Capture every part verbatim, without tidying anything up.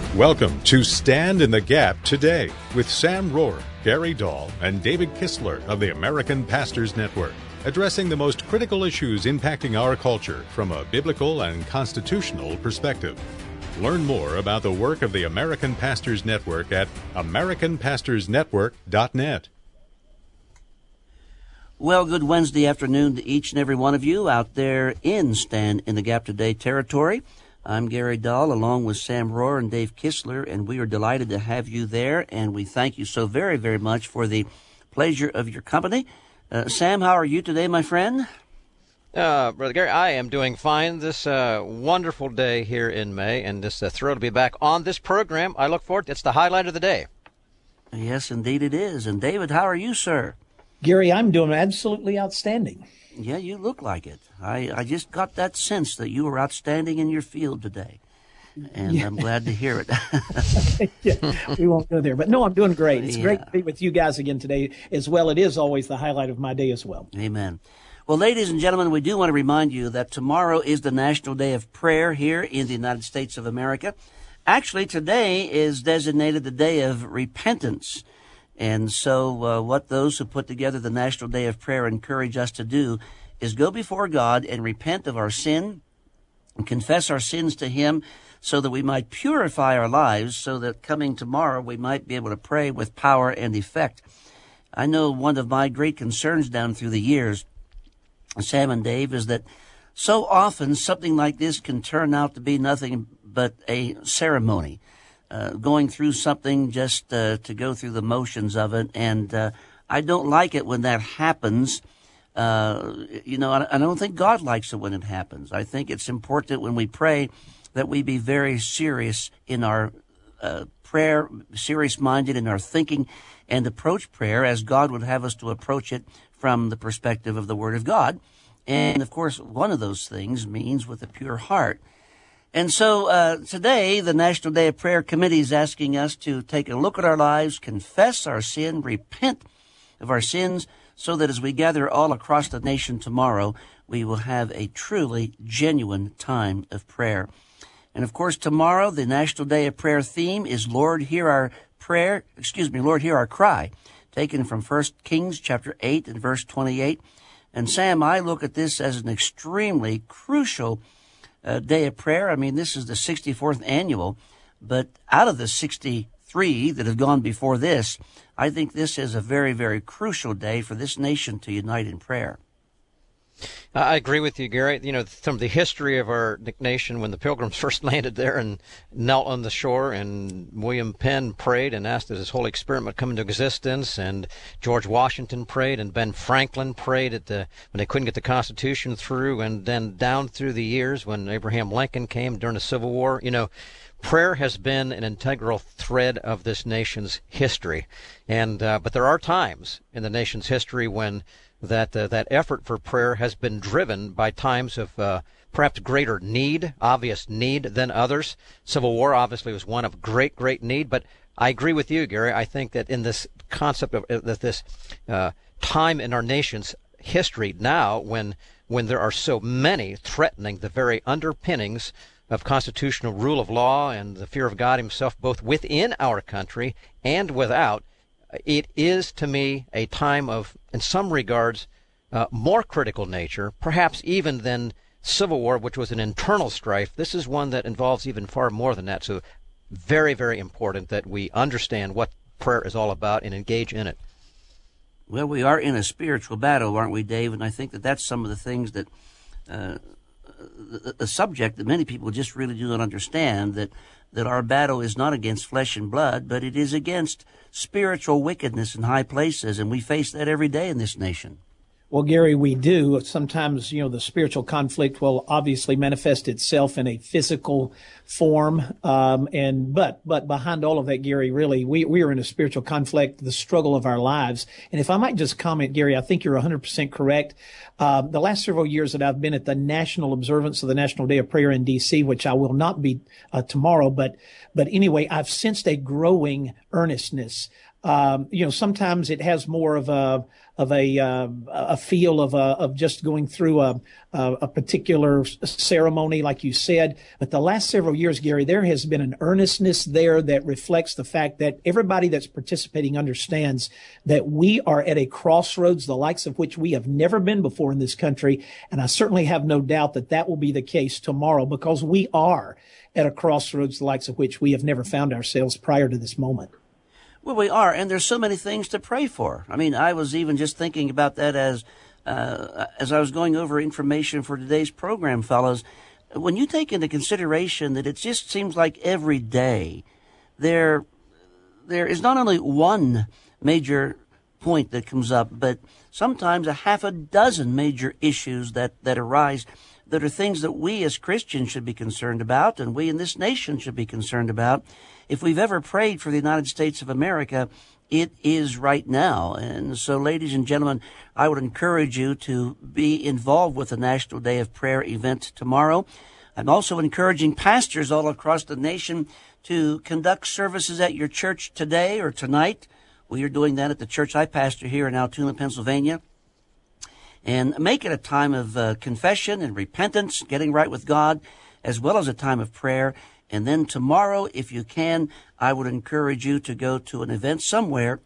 Welcome to Stand in the Gap Today with Sam Rohr, Gary Dahl, and David Kistler of the American Pastors Network, addressing the most critical issues impacting our culture from a biblical and constitutional perspective. Learn more about the work of the American Pastors Network at american pastors network dot net. Well, good Wednesday afternoon to each and every one of you out there in Stand in the Gap Today territory. I'm Gary Dahl, along with Sam Rohr and Dave Kistler, and we are delighted to have you there, and we thank you so very, very much for the pleasure of your company. Uh, Sam, how are you today, my friend? Uh, Brother Gary, I am doing fine this uh, wonderful day here in May, and just uh, thrilled to be back on this program. I look forward to it. It's the highlight of the day. Yes, indeed it is. And David, how are you, sir? Gary, I'm doing absolutely outstanding. Yeah, you look like it. I, I just got that sense that you were outstanding in your field today, and yeah. I'm glad to hear it. Yeah, we won't go there. But no, I'm doing great. It's yeah. great to be with you guys again today as well. It is always the highlight of my day as well. Amen. Well, ladies and gentlemen, we do want to remind you that tomorrow is the National Day of Prayer here in the United States of America. Actually, today is designated the Day of Repentance. And so uh, what those who put together the National Day of Prayer encourage us to do is go before God and repent of our sin and confess our sins to Him so that we might purify our lives so that coming tomorrow we might be able to pray with power and effect. I know one of my great concerns down through the years, Sam and Dave, is that so often something like this can turn out to be nothing but a ceremony. Uh, going through something just uh, to go through the motions of it, and uh, I don't like it when that happens. Uh, you know, I, I don't think God likes it when it happens. I think it's important when we pray that we be very serious in our uh, prayer, serious-minded in our thinking, and approach prayer as God would have us to approach it from the perspective of the Word of God. And, of course, one of those things means with a pure heart. And so uh, today, the National Day of Prayer Committee is asking us to take a look at our lives, confess our sin, repent of our sins, so that as we gather all across the nation tomorrow, we will have a truly genuine time of prayer. And of course, tomorrow, the National Day of Prayer theme is Lord, hear our prayer, excuse me, Lord, hear our cry, taken from First Kings chapter eight and verse twenty-eight. And Sam, I look at this as an extremely crucial Uh, day of prayer. I mean, this is the sixty-fourth annual, but out of the sixty-three that have gone before this, I think this is a very, very crucial day for this nation to unite in prayer. I agree with you, Gary. You know, some of the history of our nation when the Pilgrims first landed there and knelt on the shore, and William Penn prayed and asked that his Holy Spirit might come into existence, and George Washington prayed, and Ben Franklin prayed at the when they couldn't get the Constitution through, and then down through the years when Abraham Lincoln came during the Civil War. You know, prayer has been an integral thread of this nation's history, and uh, but there are times in the nation's history when that uh, that effort for prayer has been driven by times of uh, perhaps greater need, obvious need than others. Civil War obviously was one of great, great need, but I agree with you, Gary. I think that in this concept of uh, that this uh, time in our nation's history now, when when there are so many threatening the very underpinnings of constitutional rule of law and the fear of God Himself, both within our country and without, it is, to me, a time of, in some regards, uh, more critical nature, perhaps even than Civil War, which was an internal strife. This is one that involves even far more than that. So very, very important that we understand what prayer is all about and engage in it. Well, we are in a spiritual battle, aren't we, Dave? And I think that that's some of the things that, uh, the, the subject that many people just really do not understand, that that our battle is not against flesh and blood, but it is against spiritual wickedness in high places, and we face that every day in this nation. Well, Gary, we do. Sometimes, you know, the spiritual conflict will obviously manifest itself in a physical form. Um, and, but, but behind all of that, Gary, really, we, we are in a spiritual conflict, the struggle of our lives. And if I might just comment, Gary, I think you're one hundred percent correct. Uh, the last several years that I've been at the national observance of the National Day of Prayer in D C, which I will not be uh, tomorrow, but, but anyway, I've sensed a growing earnestness Um, you know, sometimes it has more of a of a uh, a feel of a, of just going through a, a a particular ceremony, like you said. But the last several years, Gary, there has been an earnestness there that reflects the fact that everybody that's participating understands that we are at a crossroads, the likes of which we have never been before in this country. And I certainly have no doubt that that will be the case tomorrow, because we are at a crossroads, the likes of which we have never found ourselves prior to this moment. Well, we are, and there's so many things to pray for. I mean, I was even just thinking about that as uh, as I was going over information for today's program, fellows. When you take into consideration that it just seems like every day there there is not only one major point that comes up, but sometimes a half a dozen major issues that, that arise that are things that we as Christians should be concerned about, and we in this nation should be concerned about. If we've ever prayed for the United States of America, it is right now. And so, ladies and gentlemen, I would encourage you to be involved with the National Day of Prayer event tomorrow. I'm also encouraging pastors all across the nation to conduct services at your church today or tonight. We are doing that at the church I pastor here in Altoona, Pennsylvania. And make it a time of uh, confession and repentance, getting right with God, as well as a time of prayer. And then tomorrow, if you can, I would encourage you to go to an event somewhere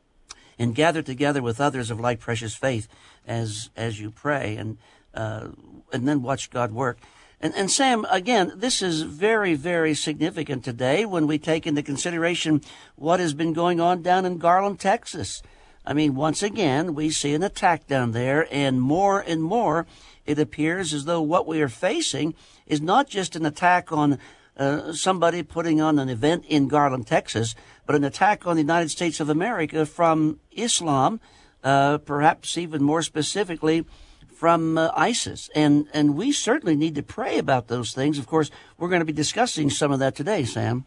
and gather together with others of like precious faith as as you pray, and uh, and then watch God work. And, and Sam, again, this is very, very significant today when we take into consideration what has been going on down in Garland, Texas. I mean, once again, we see an attack down there, and more and more it appears as though what we are facing is not just an attack on uh, somebody putting on an event in Garland, Texas, but an attack on the United States of America from Islam, uh, perhaps even more specifically from uh, ISIS. And, and we certainly need to pray about those things. Of course, we're going to be discussing some of that today, Sam.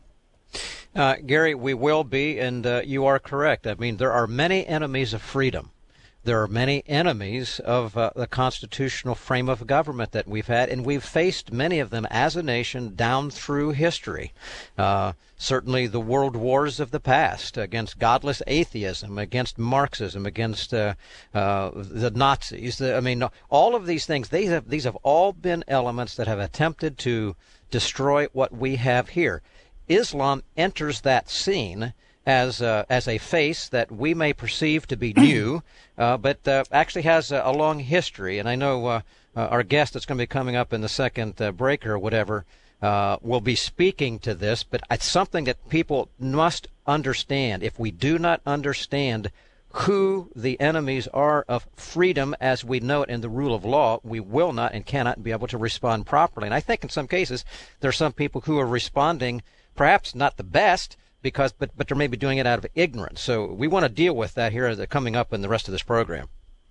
Uh, Gary, we will be, and uh, you are correct. I mean, there are many enemies of freedom. There are many enemies of uh, the constitutional frame of government that we've had, and we've faced many of them as a nation down through history. Uh, certainly the world wars of the past against godless atheism, against Marxism, against uh, uh, the Nazis. The, I mean, all of these things, they have, these have all been elements that have attempted to destroy what we have here. Islam enters that scene as uh, as a face that we may perceive to be new, uh, but uh, actually has a, a long history. And I know uh, uh, our guest that's going to be coming up in the second uh, break or whatever uh, will be speaking to this, but it's something that people must understand. If we do not understand who the enemies are of freedom as we know it in the rule of law, we will not and cannot be able to respond properly. And I think in some cases there are some people who are responding perhaps not the best, because but but they're maybe doing it out of ignorance. So we want to deal with that here as coming up in the rest of this program.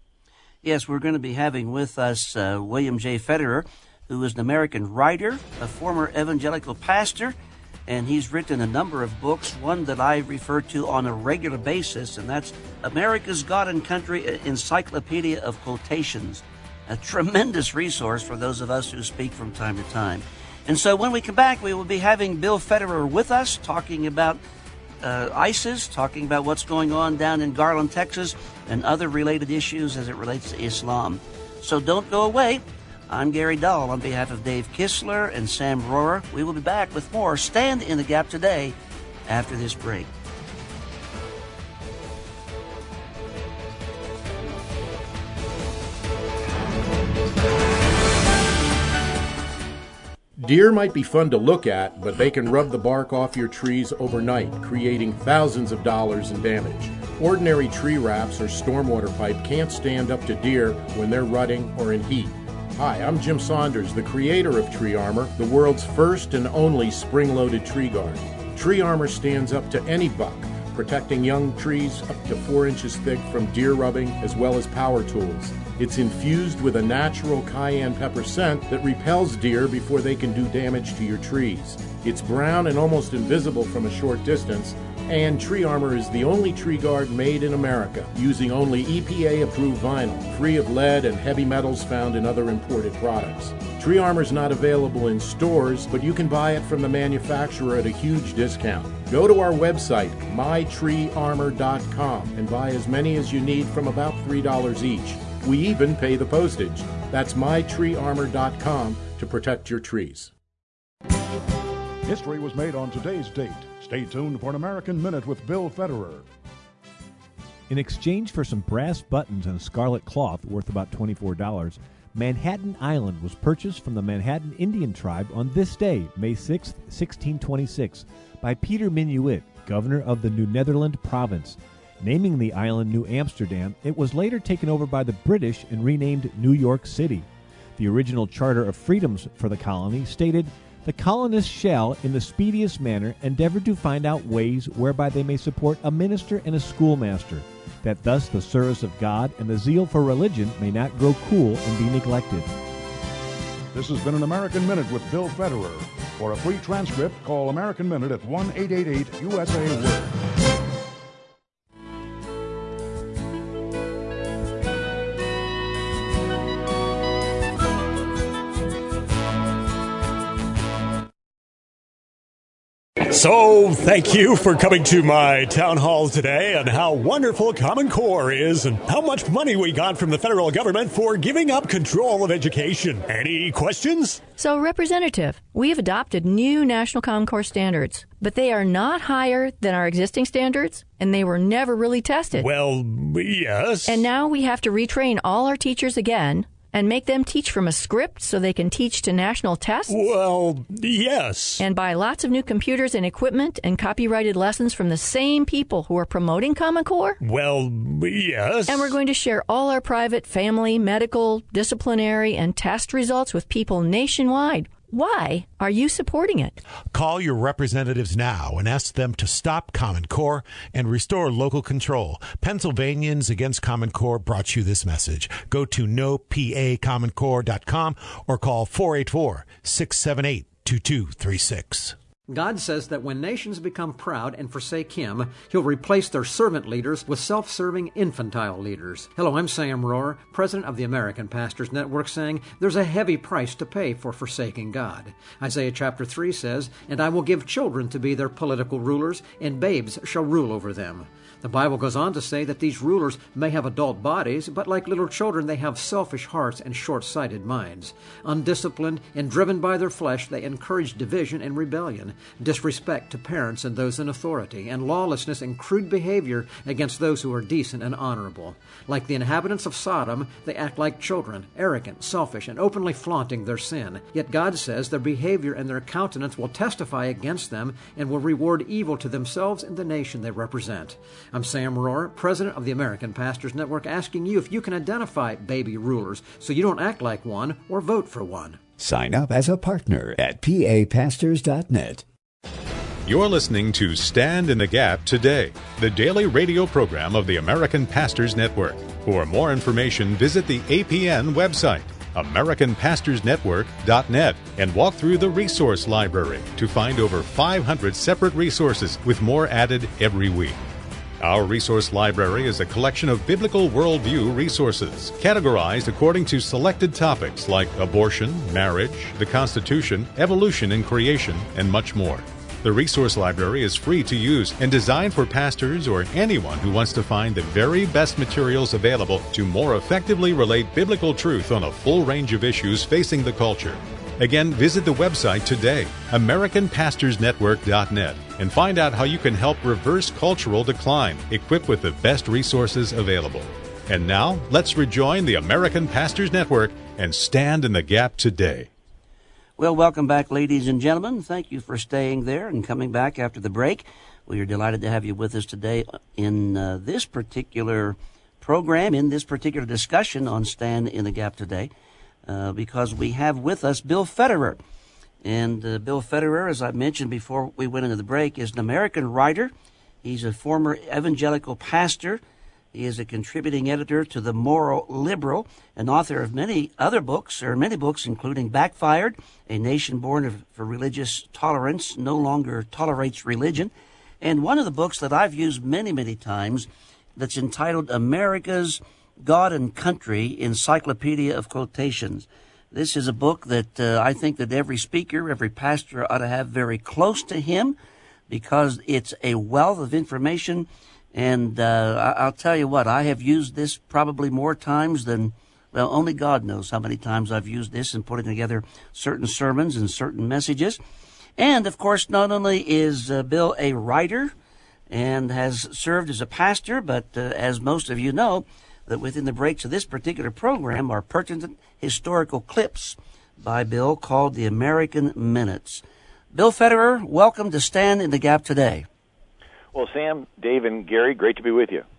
Yes, we're going to be having with us uh, William J. Federer, who is an American writer, a former evangelical pastor, and he's written a number of books, one that I refer to on a regular basis, and that's America's God and Country Encyclopedia of Quotations, a tremendous resource for those of us who speak from time to time. And so when we come back, we will be having Bill Federer with us, talking about uh, ISIS, talking about what's going on down in Garland, Texas, and other related issues as it relates to Islam. So don't go away. I'm Gary Dahl on behalf of Dave Kistler and Sam Rohrer. We will be back with more Stand in the Gap today after this break. Deer might be fun to look at, but they can rub the bark off your trees overnight, creating thousands of dollars in damage. Ordinary tree wraps or stormwater pipe can't stand up to deer when they're rutting or in heat. Hi, I'm Jim Saunders, the creator of Tree Armor, the world's first and only spring-loaded tree guard. Tree Armor stands up to any buck, protecting young trees up to four inches thick from deer rubbing as well as power tools. It's infused with a natural cayenne pepper scent that repels deer before they can do damage to your trees. It's brown and almost invisible from a short distance, And Tree Armor is the only tree guard made in America, using only E P A-approved vinyl, free of lead and heavy metals found in other imported products. Tree Armor is not available in stores, but you can buy it from the manufacturer at a huge discount. Go to our website, my tree armor dot com, and buy as many as you need from about three dollars each. We even pay the postage. That's my tree armor dot com to protect your trees. History was made on today's date. Stay tuned for an American Minute with Bill Federer. In exchange for some brass buttons and scarlet cloth worth about twenty-four dollars, Manhattan Island was purchased from the Manhattan Indian tribe on this day, May sixth, sixteen twenty-six, by Peter Minuit, governor of the New Netherland province. Naming the island New Amsterdam, it was later taken over by the British and renamed New York City. The original Charter of Freedoms for the colony stated, "The colonists shall, in the speediest manner, endeavor to find out ways whereby they may support a minister and a schoolmaster, that thus the service of God and the zeal for religion may not grow cool and be neglected." This has been an American Minute with Bill Federer. For a free transcript, call American Minute at one eight eight eight U S A Word. So, thank you for coming to my town hall today on how wonderful Common Core is and how much money we got from the federal government for giving up control of education. Any questions? So, Representative, we have adopted new National Common Core standards, but they are not higher than our existing standards, and they were never really tested. Well, yes. And now we have to retrain all our teachers again and make them teach from a script so they can teach to national tests? Well, yes. And buy lots of new computers and equipment and copyrighted lessons from the same people who are promoting Common Core? Well, yes. And we're going to share all our private, family, medical, disciplinary, and test results with people nationwide. Why are you supporting it? Call your representatives now and ask them to stop Common Core and restore local control. Pennsylvanians Against Common Core brought you this message. Go to no p a common core dot com or call four eight four, six seven eight, two two three six. God says that when nations become proud and forsake Him, He'll replace their servant leaders with self-serving infantile leaders. Hello, I'm Sam Rohrer, president of the American Pastors Network, saying there's a heavy price to pay for forsaking God. Isaiah chapter three says, "And I will give children to be their political rulers, and babes shall rule over them." The Bible goes on to say that these rulers may have adult bodies, but like little children, they have selfish hearts and short-sighted minds. Undisciplined and driven by their flesh, they encourage division and rebellion, disrespect to parents and those in authority, and lawlessness and crude behavior against those who are decent and honorable. Like the inhabitants of Sodom, they act like children, arrogant, selfish, and openly flaunting their sin. Yet God says their behavior and their countenance will testify against them and will reward evil to themselves and the nation they represent. I'm Sam Rohrer, president of the American Pastors Network, asking you if you can identify baby rulers so you don't act like one or vote for one. Sign up as a partner at p a pastors dot net. You're listening to Stand in the Gap Today, the daily radio program of the American Pastors Network. For more information, visit the A P N website, american pastors network dot net, and walk through the resource library to find over five hundred separate resources with more added every week. Our resource library is a collection of biblical worldview resources, categorized according to selected topics like abortion, marriage, the Constitution, evolution and creation, and much more. The resource library is free to use and designed for pastors or anyone who wants to find the very best materials available to more effectively relate biblical truth on a full range of issues facing the culture. Again, visit the website today, american pastors network dot net, and find out how you can help reverse cultural decline, equipped with the best resources available. And now, let's rejoin the American Pastors Network and stand in the gap today. Well, welcome back, ladies and gentlemen. Thank you for staying there and coming back after the break. We are delighted to have you with us today in uh, this particular program, in this particular discussion on Stand in the Gap Today. Uh, because we have with us Bill Federer. And uh, Bill Federer, as I mentioned before we went into the break, is an American writer. He's a former evangelical pastor. He is a contributing editor to The Moral Liberal, and author of many other books, or many books, including Backfired, A Nation Born of, for Religious Tolerance No Longer Tolerates Religion, and one of the books that I've used many, many times that's entitled America's God and Country Encyclopedia of Quotations. This is a book that uh, I think that every speaker, every pastor ought to have very close to him because it's a wealth of information. And uh, I'll tell you what, I have used this probably more times than, well, only God knows how many times I've used this in putting together certain sermons and certain messages. And, of course, not only is uh, Bill a writer and has served as a pastor, but uh, as most of you know, that within the breaks of this particular program are pertinent historical clips by Bill called the American Minutes. Bill Federer, welcome to Stand in the Gap today. Well, Sam, Dave, and Gary, great to be with you.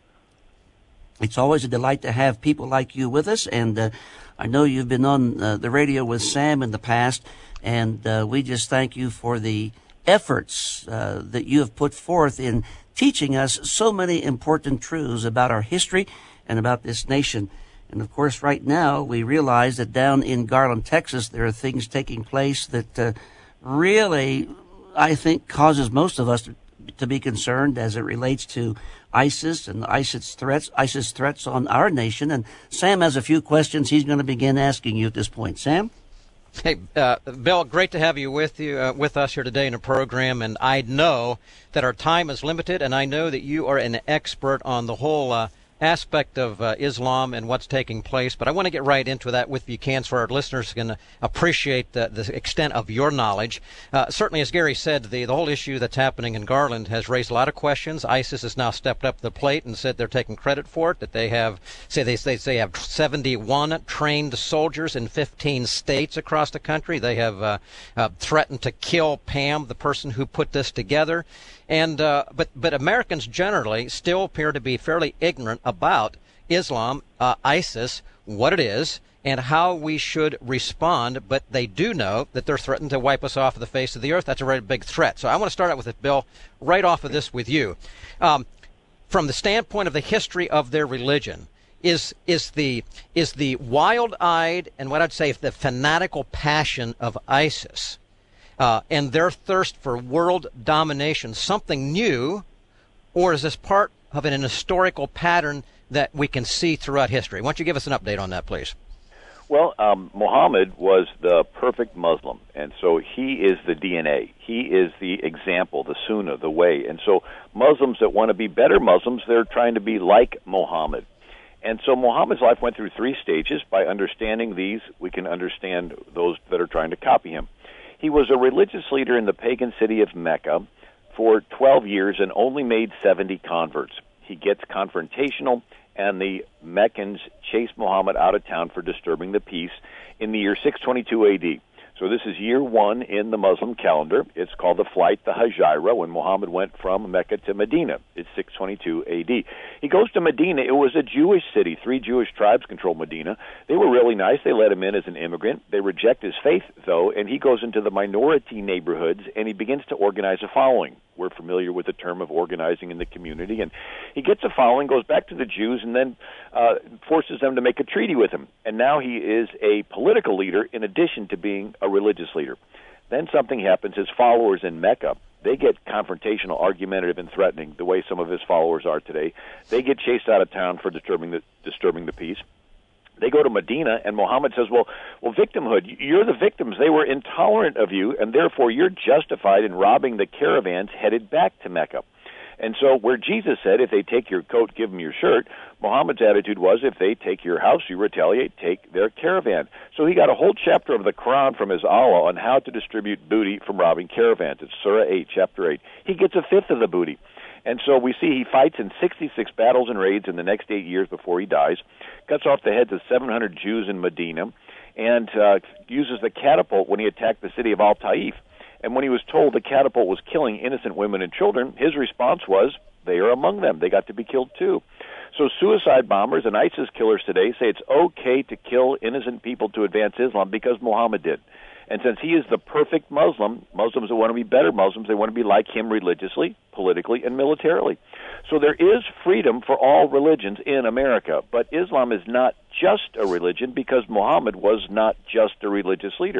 It's always a delight to have people like you with us, and uh, I know you've been on uh, the radio with Sam in the past, and uh, we just thank you for the efforts uh, that you have put forth in teaching us so many important truths about our history and about this nation. And, of course, right now we realize that down in Garland, Texas, there are things taking place that uh, really, I think, causes most of us to to be concerned as it relates to ISIS and ISIS threats, ISIS threats on our nation. And Sam has a few questions he's going to begin asking you at this point. Sam? Hey, uh, Bill, great to have you with you uh, with us here today in the program. And I know that our time is limited, and I know that you are an expert on the whole uh, aspect of uh, Islam and what's taking place. But I want to get right into that with you can so our listeners can appreciate the, the extent of your knowledge. Uh, certainly, as Gary said, the, the whole issue that's happening in Garland has raised a lot of questions. ISIS has now stepped up the plate and said they're taking credit for it, that they have, say they say they have seventy-one trained soldiers in fifteen states across the country. They have uh, uh, threatened to kill Pam, the person who put this together. And uh, but but Americans generally still appear to be fairly ignorant about Islam, uh, ISIS, what it is, and how we should respond. But they do know that they're threatening to wipe us off of the face of the earth. That's a very big threat. So I want to start out with it, Bill, right off of this with you. Um, from the standpoint of the history of their religion, is is the is the wild-eyed and what I'd say the fanatical passion of ISIS Uh, and their thirst for world domination something new, or is this part of an, an historical pattern that we can see throughout history? Why don't you give us an update on that, please? Well, um, Muhammad was the perfect Muslim, and so he is the D N A. He is the example, the sunnah, the way. And so Muslims that want to be better Muslims, they're trying to be like Muhammad. And so Muhammad's life went through three stages. By understanding these, we can understand those that are trying to copy him. He was a religious leader in the pagan city of Mecca for twelve years and only made seventy converts. He gets confrontational, and the Meccans chase Muhammad out of town for disturbing the peace in the year six twenty-two A D. So this is year one in the Muslim calendar. It's called the Flight, the Hijra, when Muhammad went from Mecca to Medina. It's six twenty-two A D. He goes to Medina. It was a Jewish city. Three Jewish tribes controlled Medina. They were really nice. They let him in as an immigrant. They reject his faith, though, and he goes into the minority neighborhoods, and he begins to organize a following. We're familiar with the term of organizing in the community. And he gets a following, goes back to the Jews, and then uh, forces them to make a treaty with him. And now he is a political leader in addition to being a religious leader. Then something happens. His followers in Mecca, they get confrontational, argumentative, and threatening, the way some of his followers are today. They get chased out of town for disturbing the, disturbing the peace. They go to Medina, and Muhammad says, well, well, victimhood, you're the victims. They were intolerant of you, and therefore you're justified in robbing the caravans headed back to Mecca. And so where Jesus said, if they take your coat, give them your shirt, Muhammad's attitude was, if they take your house, you retaliate, take their caravan. So he got a whole chapter of the Quran from his Allah on how to distribute booty from robbing caravans. It's Surah eight, chapter eight. He gets a fifth of the booty. And so we see he fights in sixty-six battles and raids in the next eight years before he dies, cuts off the heads of seven hundred Jews in Medina, and uh, uses the catapult when he attacked the city of Al-Taif. And when he was told the catapult was killing innocent women and children, his response was, they are among them. They got to be killed too. So suicide bombers and ISIS killers today say it's okay to kill innocent people to advance Islam because Muhammad did. And since he is the perfect Muslim, Muslims that want to be better Muslims, they want to be like him religiously, politically, and militarily. So there is freedom for all religions in America, but Islam is not just a religion because Muhammad was not just a religious leader.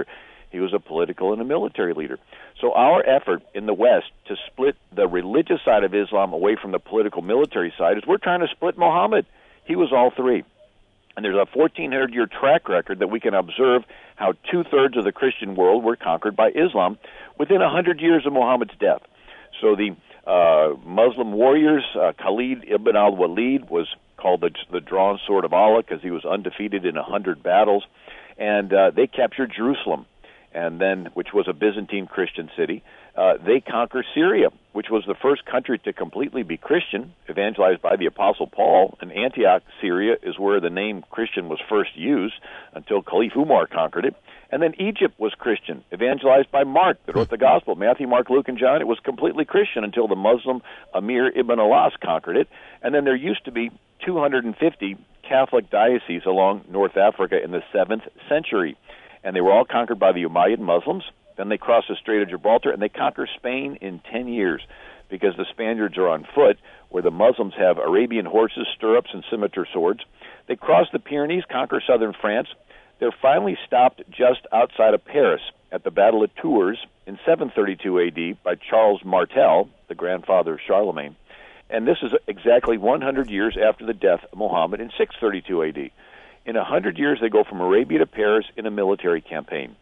He was a political and a military leader. So our effort in the West to split the religious side of Islam away from the political military side is we're trying to split Muhammad. He was all three. And there's a fourteen hundred year track record that we can observe how two-thirds of the Christian world were conquered by Islam within one hundred years of Muhammad's death. So the uh, Muslim warriors, uh, Khalid ibn al-Walid was called the, the drawn sword of Allah because he was undefeated in one hundred battles, and uh, they captured Jerusalem, and then which was a Byzantine Christian city. Uh, they conquered Syria, which was the first country to completely be Christian, evangelized by the Apostle Paul. And Antioch, Syria, is where the name Christian was first used until Caliph Umar conquered it. And then Egypt was Christian, evangelized by Mark, that wrote the Gospel. Matthew, Mark, Luke, and John, it was completely Christian until the Muslim Amir ibn Alas conquered it. And then there used to be two hundred fifty Catholic dioceses along North Africa in the seventh century. And they were all conquered by the Umayyad Muslims. Then they crossed the Strait of Gibraltar, and they conquer Spain in ten years because the Spaniards are on foot, where the Muslims have Arabian horses, stirrups, and scimitar swords. They cross the Pyrenees, conquer southern France. They're finally stopped just outside of Paris at the Battle of Tours in seven thirty-two A D by Charles Martel, the grandfather of Charlemagne. And this is exactly one hundred years after the death of Muhammad in six thirty-two A D. In one hundred years, they go from Arabia to Paris in a military campaign.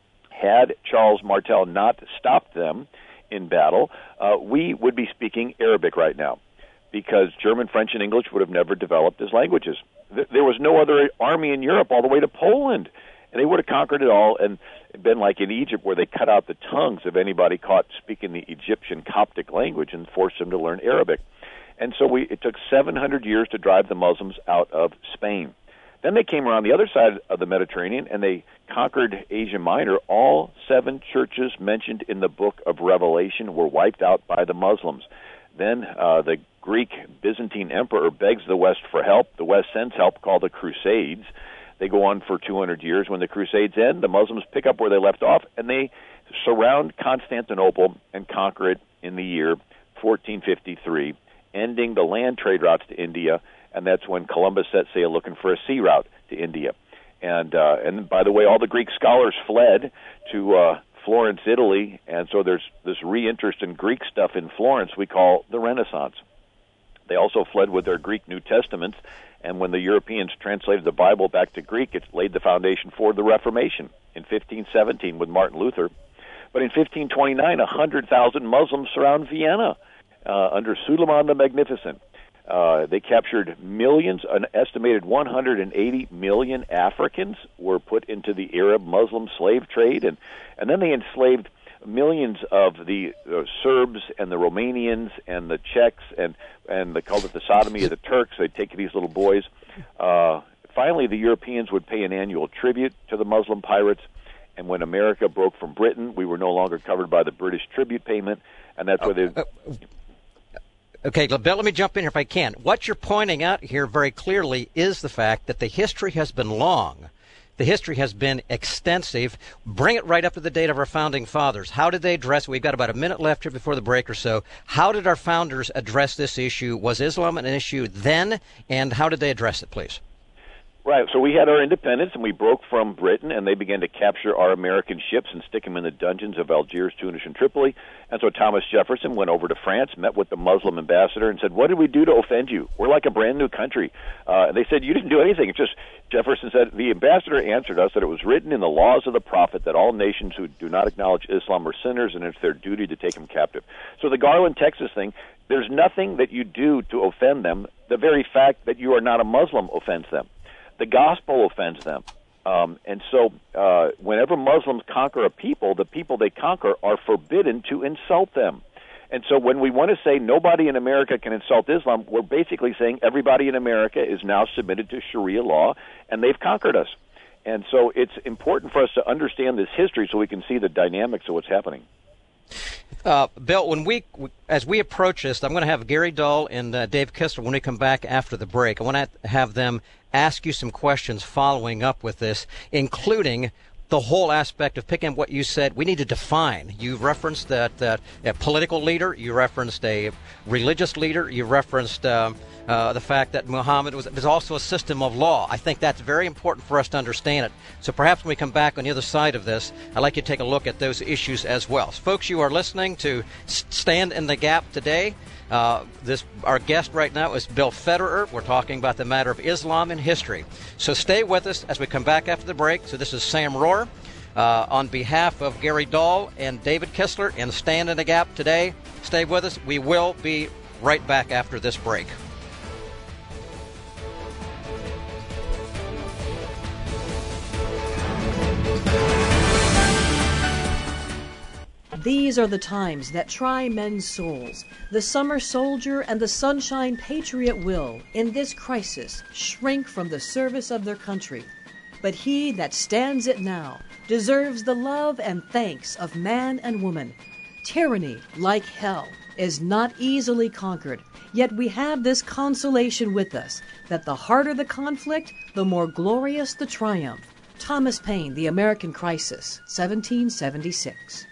Had Charles Martel not stopped them in battle, uh, we would be speaking Arabic right now, because German, French, and English would have never developed as languages. There was no other army in Europe all the way to Poland, and they would have conquered it all and been like in Egypt, where they cut out the tongues of anybody caught speaking the Egyptian Coptic language and forced them to learn Arabic. And so we, it took seven hundred years to drive the Muslims out of Spain. Then they came around the other side of the Mediterranean, and they conquered Asia Minor. All seven churches mentioned in the book of Revelation were wiped out by the Muslims. Then uh, the Greek Byzantine emperor begs the West for help. The West sends help, called the Crusades. They go on for two hundred years. When the Crusades end, the Muslims pick up where they left off, and they surround Constantinople and conquer it in the year fourteen fifty-three, ending the land trade routes to India. And that's when Columbus set sail looking for a sea route to India. And uh, and by the way, all the Greek scholars fled to uh, Florence, Italy, and so there's this reinterest in Greek stuff in Florence we call the Renaissance. They also fled with their Greek New Testaments, and when the Europeans translated the Bible back to Greek, it laid the foundation for the Reformation in fifteen seventeen with Martin Luther. But in fifteen twenty-nine, one hundred thousand Muslims surround Vienna uh, under Suleiman the Magnificent. Uh, they captured millions, an estimated one hundred eighty million Africans were put into the Arab-Muslim slave trade, and, and then they enslaved millions of the uh, Serbs and the Romanians and the Czechs, and, and they called it the sodomy of the Turks. They'd take these little boys. Uh, finally, the Europeans would pay an annual tribute to the Muslim pirates, and when America broke from Britain, we were no longer covered by the British tribute payment, and that's where they... Uh, uh, Okay, Bill, let me jump in here if I can. What you're pointing out here very clearly is the fact that the history has been long. The history has been extensive. Bring it right up to the date of our founding fathers. How did they address it? We've got about a minute left here before the break or so. How did our founders address this issue? Was Islam an issue then, and how did they address it, please? Right, so we had our independence, and we broke from Britain, and they began to capture our American ships and stick them in the dungeons of Algiers, Tunis, and Tripoli. And so Thomas Jefferson went over to France, met with the Muslim ambassador, and said, "What did we do to offend you? We're like a brand-new country." Uh, and they said, "You didn't do anything." It's just, Jefferson said, the ambassador answered us that it was written in the laws of the prophet that all nations who do not acknowledge Islam are sinners, and it's their duty to take them captive. So the Garland, Texas thing, there's nothing that you do to offend them. The very fact that you are not a Muslim offends them. The gospel offends them. Um, and so uh, whenever Muslims conquer a people, the people they conquer are forbidden to insult them. And so when we want to say nobody in America can insult Islam, we're basically saying everybody in America is now submitted to Sharia law, and they've conquered us. And so it's important for us to understand this history so we can see the dynamics of what's happening. Uh, Bill, when we, as we approach this, I'm going to have Gary Dahl and uh, Dave Kistler, when we come back after the break, I want to have them ask you some questions following up with this, including the whole aspect of picking up what you said. We need to define. You referenced that, that a political leader. You referenced a religious leader. You referenced um, uh, the fact that Muhammad was, was also a system of law. I think that's very important for us to understand it. So perhaps when we come back on the other side of this, I'd like you to take a look at those issues as well. So folks, you are listening to Stand in the Gap today. Uh, this our guest right now is Bill Federer. We're talking about the matter of Islam and history. So stay with us as we come back after the break. So this is Sam Rohr uh, on behalf of Gary Dahl and David Kistler in Stand in the Gap today. Stay with us. We will be right back after this break. These are the times that try men's souls. The summer soldier and the sunshine patriot will, in this crisis, shrink from the service of their country. But he that stands it now deserves the love and thanks of man and woman. Tyranny, like hell, is not easily conquered, yet we have this consolation with us, that the harder the conflict, the more glorious the triumph. Thomas Paine, The American Crisis, seventeen seventy-six.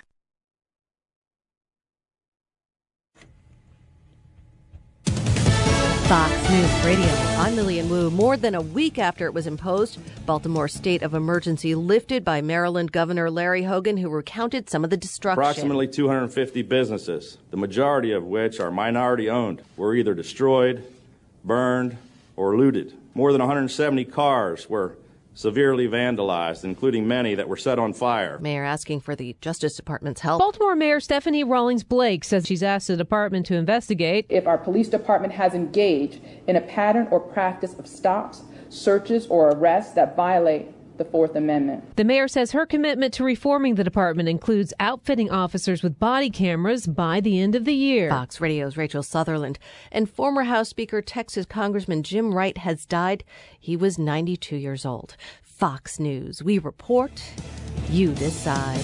Fox News Radio. I'm Lillian Wu. More than a week after it was imposed, Baltimore's state of emergency lifted by Maryland Governor Larry Hogan, who recounted some of the destruction. Approximately two hundred fifty businesses, the majority of which are minority-owned, were either destroyed, burned, or looted. More than one hundred seventy cars were severely vandalized, including many that were set on fire. Mayor asking for the Justice Department's help. Baltimore Mayor Stephanie Rawlings Blake says she's asked the department to investigate if our police department has engaged in a pattern or practice of stops, searches, or arrests that violate the Fourth Amendment. The mayor says her commitment to reforming the department includes outfitting officers with body cameras by the end of the year. Fox Radio's Rachel Sutherland. And former House Speaker Texas Congressman Jim Wright has died. He was ninety-two years old. Fox News. We report, you decide.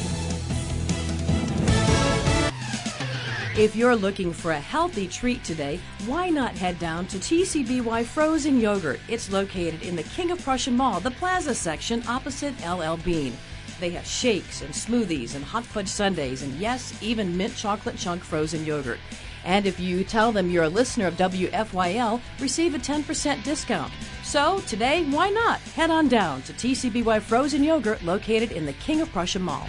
If you're looking for a healthy treat today, why not head down to T C B Y Frozen Yogurt? It's located in the King of Prussia Mall, the Plaza section opposite L L Bean. They have shakes and smoothies and hot fudge sundaes and, yes, even mint chocolate chunk frozen yogurt. And if you tell them you're a listener of W F Y L, receive a ten percent discount. So today, why not head on down to T C B Y Frozen Yogurt located in the King of Prussia Mall.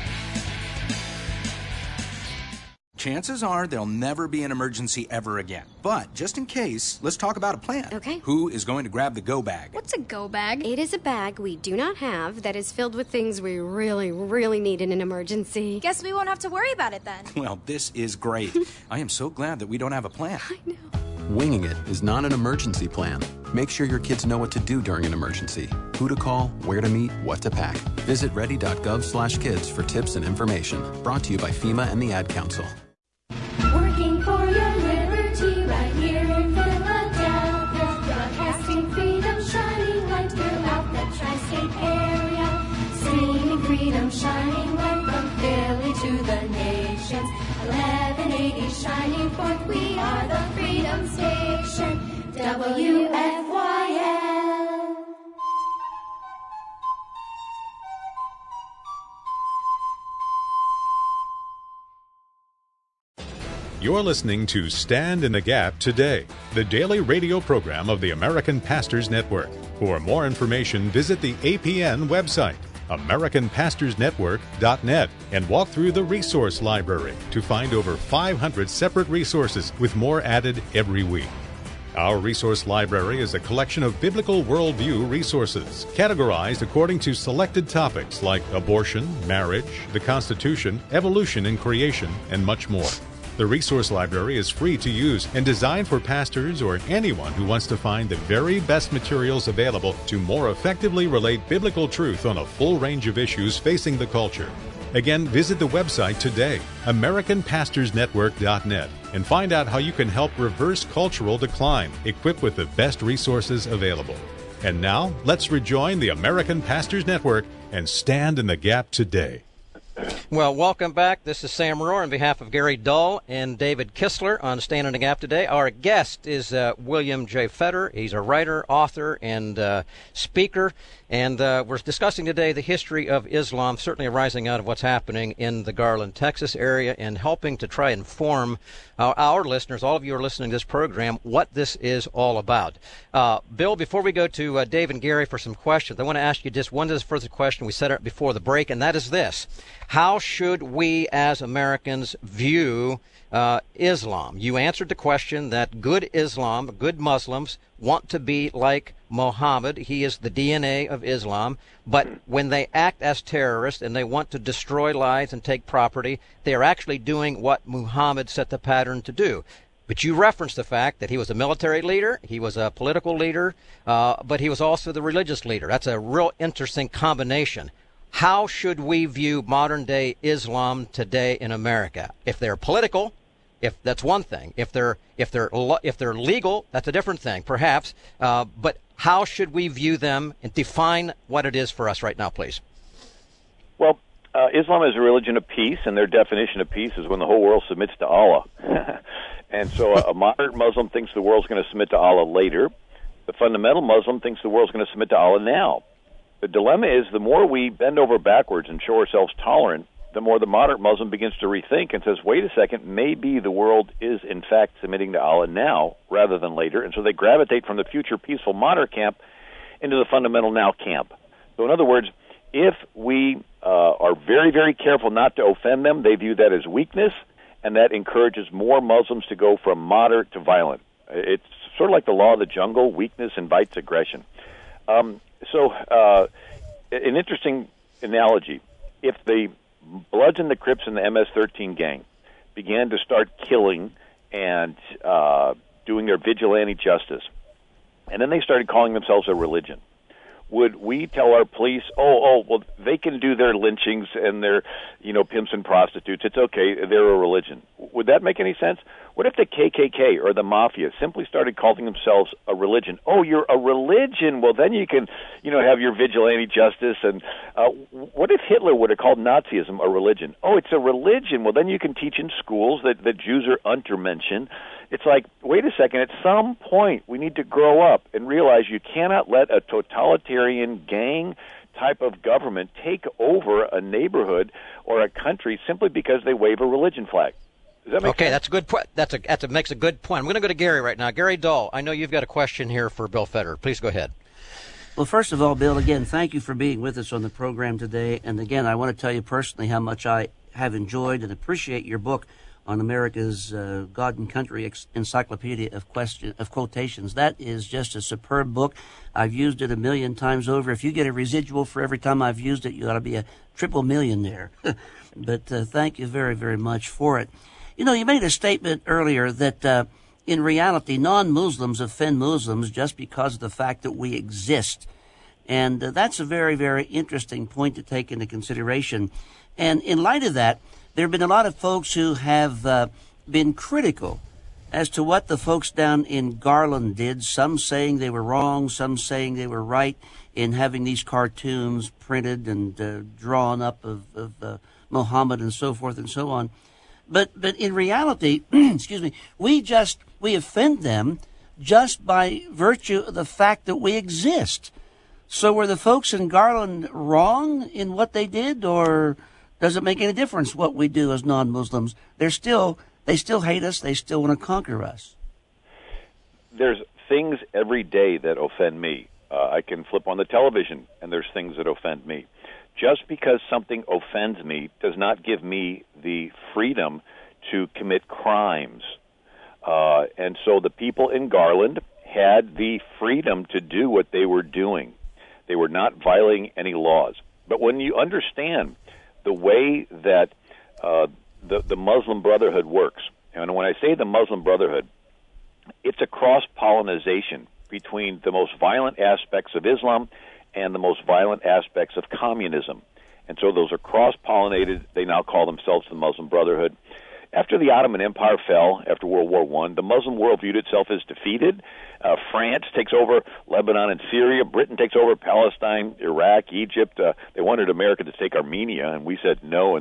Chances are there'll never be an emergency ever again. But just in case, let's talk about a plan. Okay. Who is going to grab the go bag? What's a go bag? It is a bag we do not have that is filled with things we really, really need in an emergency. Guess we won't have to worry about it then. Well, this is great. I am so glad that we don't have a plan. I know. Winging it is not an emergency plan. Make sure your kids know what to do during an emergency. Who to call, where to meet, what to pack. Visit ready.gov slash kids for tips and information. Brought to you by FEMA and the Ad Council. Working for your liberty right here in Philadelphia. Broadcasting freedom, shining light throughout the tri-state area. Singing freedom, shining light from Philly to the nations. eleven eighty shining forth, we are the Freedom Station. W F Y L. You're listening to Stand in the Gap today, the daily radio program of the American Pastors Network. For more information, visit the A P N website, American Pastors Network dot net, and walk through the resource library to find over five hundred separate resources with more added every week. Our resource library is a collection of biblical worldview resources, categorized according to selected topics like abortion, marriage, the Constitution, evolution and creation, and much more. The resource library is free to use and designed for pastors or anyone who wants to find the very best materials available to more effectively relate biblical truth on a full range of issues facing the culture. Again, visit the website today, American Pastors Network dot net, and find out how you can help reverse cultural decline, equipped with the best resources available. And now, let's rejoin the American Pastors Network and stand in the gap today. Well, welcome back. This is Sam Rohr on behalf of Gary Dull and David Kistler on Stand in the Gap today. Our guest is uh, William J. Federer. He's a writer, author, and uh, speaker. And uh, we're discussing today the history of Islam, certainly arising out of what's happening in the Garland, Texas area, and helping to try and inform our, our listeners, all of you who are listening to this program, what this is all about. Uh, Bill, before we go to uh, Dave and Gary for some questions, I want to ask you just one further question we set up before the break, and that is this. How should we as Americans view uh, Islam? You answered the question that good Islam, good Muslims, want to be like Muhammad. He is the D N A of Islam. But when they act as terrorists and they want to destroy lives and take property, they are actually doing what Muhammad set the pattern to do. But you referenced the fact that he was a military leader, he was a political leader, uh, but he was also the religious leader. That's a real interesting combination. How should we view modern-day Islam today in America? If they're political, if that's one thing. If they're if they're if they're legal, that's a different thing, perhaps. Uh, but how should we view them and define what it is for us right now, please? Well, uh, Islam is a religion of peace, and their definition of peace is when the whole world submits to Allah. And so a, a moderate Muslim thinks the world's going to submit to Allah later. The fundamental Muslim thinks the world's going to submit to Allah now. The dilemma is the more we bend over backwards and show ourselves tolerant, the more the moderate Muslim begins to rethink and says, wait a second, maybe the world is in fact submitting to Allah now rather than later. And so they gravitate from the future peaceful moderate camp into the fundamental now camp. So in other words, if we uh, are very, very careful not to offend them, they view that as weakness, and that encourages more Muslims to go from moderate to violent. It's sort of like the law of the jungle. Weakness invites aggression. Um, so uh, an interesting analogy. If the Bloods and the Crips and the M S thirteen gang began to start killing and uh, doing their vigilante justice, and then they started calling themselves a religion, would we tell our police, oh, oh, well, they can do their lynchings and their, you know, pimps and prostitutes. It's okay. They're a religion. Would that make any sense? What if the K K K or the Mafia simply started calling themselves a religion? Oh, you're a religion. Well, then you can, you know, have your vigilante justice. And uh, what if Hitler would have called Nazism a religion? Oh, it's a religion. Well, then you can teach in schools that, that Jews are untermenschen. It's like, wait a second, at some point we need to grow up and realize you cannot let a totalitarian gang type of government take over a neighborhood or a country simply because they wave a religion flag. Does that make okay, sense? that's a good point. That's a that's a makes a good point. I'm going to go to Gary right now. Gary Dull, I know you've got a question here for Bill Federer. Please go ahead. Well, first of all, Bill, again, thank you for being with us on the program today. And again, I want to tell you personally how much I have enjoyed and appreciate your book on America's uh, God and Country Ex- Encyclopedia of question of Quotations. That is just a superb book. I've used it a million times over. If you get a residual for every time I've used it, you ought to be a triple millionaire. But uh, thank you very, very much for it. You know, you made a statement earlier that uh, in reality, non-Muslims offend Muslims just because of the fact that we exist. And uh, that's a very, very interesting point to take into consideration. And in light of that, there have been a lot of folks who have uh, been critical as to what the folks down in Garland did, some saying they were wrong, some saying they were right in having these cartoons printed and uh, drawn up of, of uh, Muhammad and so forth and so on. But but in reality, excuse me, we just, we offend them just by virtue of the fact that we exist. So were the folks in Garland wrong in what they did, or does it make any difference what we do as non-Muslims? They're still, they still hate us. They still want to conquer us. There's things every day that offend me. Uh, I can flip on the television, and there's things that offend me. Just because something offends me does not give me the freedom to commit crimes. Uh, and so the people in Garland had the freedom to do what they were doing. They were not violating any laws. But when you understand the way that uh, the, the Muslim Brotherhood works, and when I say the Muslim Brotherhood, it's a cross-pollination between the most violent aspects of Islam and the most violent aspects of communism. And so those are cross-pollinated. They now call themselves the Muslim Brotherhood. After the Ottoman Empire fell, after World War One, the Muslim world viewed itself as defeated. Uh, France takes over Lebanon and Syria. Britain takes over Palestine, Iraq, Egypt. Uh, they wanted America to take Armenia, and we said no, and they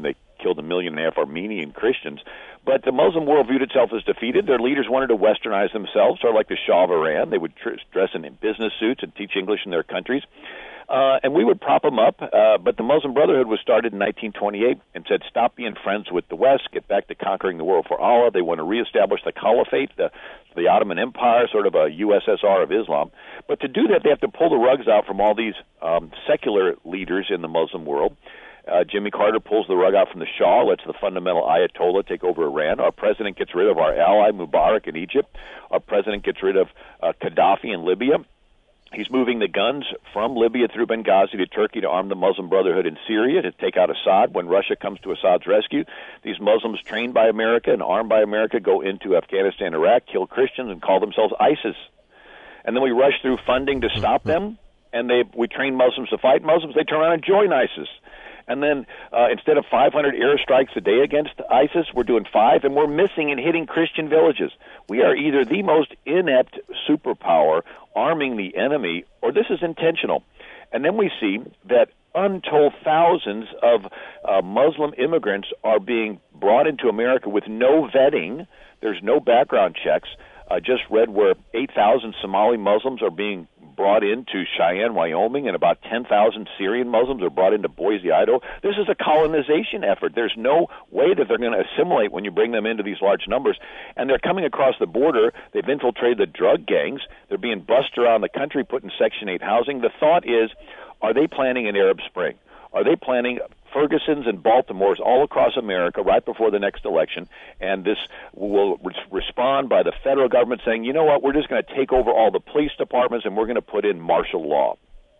killed a million and a half Armenian Christians. But the Muslim world viewed itself as defeated. Their leaders wanted to westernize themselves, sort of like the Shah of Iran. They would tr- dress in business suits and teach English in their countries. Uh, and we would prop them up, uh, but the Muslim Brotherhood was started in nineteen twenty-eight and said, stop being friends with the West, get back to conquering the world for Allah. They want to reestablish the Caliphate, the, the Ottoman Empire, sort of a U S S R of Islam. But to do that, they have to pull the rugs out from all these um, secular leaders in the Muslim world. Uh, Jimmy Carter pulls the rug out from the Shah, lets the fundamental Ayatollah take over Iran. Our president gets rid of our ally, Mubarak, in Egypt. Our president gets rid of uh, Gaddafi in Libya. He's moving the guns from Libya through Benghazi to Turkey to arm the Muslim Brotherhood in Syria to take out Assad. When Russia comes to Assad's rescue, these Muslims trained by America and armed by America go into Afghanistan, Iraq, kill Christians, and call themselves ISIS. And then we rush through funding to stop them, and they we train Muslims to fight Muslims. They turn around and join ISIS. And then uh, instead of five hundred airstrikes a day against ISIS, we're doing five, and we're missing and hitting Christian villages. We are either the most inept superpower arming the enemy, or this is intentional. And then we see that untold thousands of uh, Muslim immigrants are being brought into America with no vetting. There's no background checks. I just read where eight thousand Somali Muslims are being brought into Cheyenne, Wyoming, and about ten thousand Syrian Muslims are brought into Boise, Idaho. This is a colonization effort. There's no way that they're going to assimilate when you bring them into these large numbers. And they're coming across the border. They've infiltrated the drug gangs. They're being bussed around the country, put in Section eight housing. The thought is, are they planning an Arab Spring? Are they planning Ferguson's and Baltimore's all across America right before the next election? And this will re- respond by the federal government saying, you know what, we're just going to take over all the police departments and we're going to put in martial law.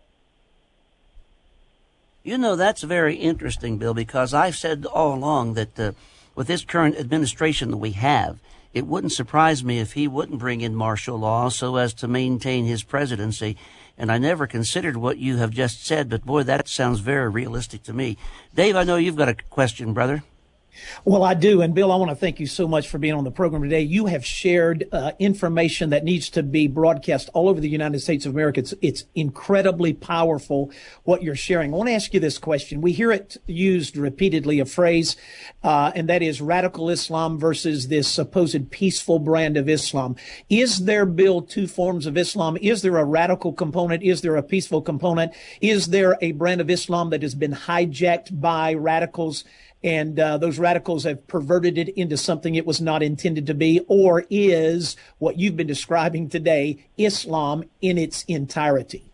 You know, that's very interesting, Bill, because I've said all along that uh, with this current administration that we have, it wouldn't surprise me if he wouldn't bring in martial law so as to maintain his presidency. And I never considered what you have just said, but boy, that sounds very realistic to me. Dave, I know you've got a question, brother. Well, I do. And Bill, I want to thank you so much for being on the program today. You have shared uh, information that needs to be broadcast all over the United States of America. It's, it's incredibly powerful what you're sharing. I want to ask you this question. We hear it used repeatedly, a phrase, uh, and that is radical Islam versus this supposed peaceful brand of Islam. Is there, Bill, two forms of Islam? Is there a radical component? Is there a peaceful component? Is there a brand of Islam that has been hijacked by radicals? And uh, those radicals have perverted it into something it was not intended to be? Or is what you've been describing today Islam in its entirety?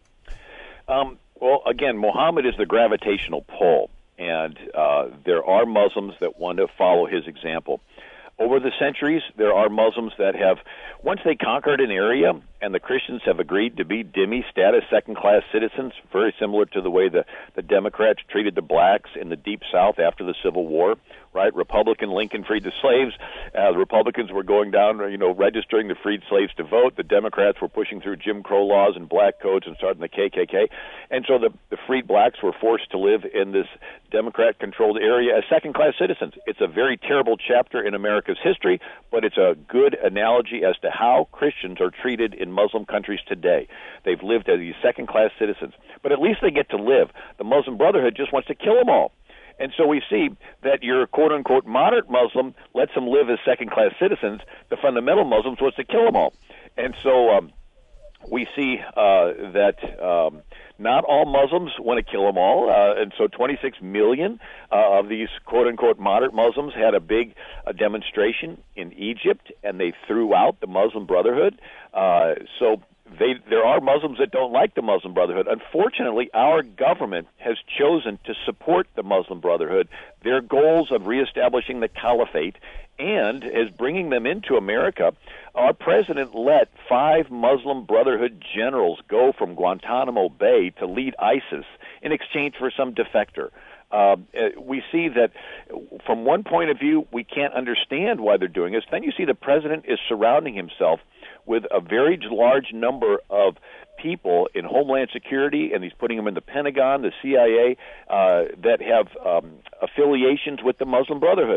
Um, well, again, Muhammad is the gravitational pull, and uh, there are Muslims that want to follow his example. Over the centuries, there are Muslims that have, once they conquered an area and the Christians have agreed to be dhimmi status, second-class citizens, very similar to the way the, the Democrats treated the blacks in the Deep South after the Civil War, right? Republican Lincoln freed the slaves. Uh, the Republicans were going down, you know, registering the freed slaves to vote. The Democrats were pushing through Jim Crow laws and black codes and starting the K K K. And so the, the freed blacks were forced to live in this Democrat-controlled area as second-class citizens. It's a very terrible chapter in America's history, but it's a good analogy as to how Christians are treated in Muslim countries today. They've lived as these second-class citizens, but at least they get to live. The Muslim Brotherhood just wants to kill them all. And so we see that your quote-unquote moderate Muslim lets them live as second-class citizens. The fundamental Muslims wants to kill them all. And so um, we see uh, that um, not all Muslims want to kill them all. Uh, and so twenty-six million uh, of these quote-unquote moderate Muslims had a big uh, demonstration in Egypt, and they threw out the Muslim Brotherhood. Uh, so They, there are Muslims that don't like the Muslim Brotherhood. Unfortunately, our government has chosen to support the Muslim Brotherhood, their goals of reestablishing the caliphate, and is bringing them into America. Our president let five Muslim Brotherhood generals go from Guantanamo Bay to lead ISIS in exchange for some defector. Uh, we see that from one point of view, we can't understand why they're doing this. Then you see the president is surrounding himself with a very large number of people in Homeland Security, and he's putting them in the Pentagon, the C I A, uh, that have um, affiliations with the Muslim Brotherhood.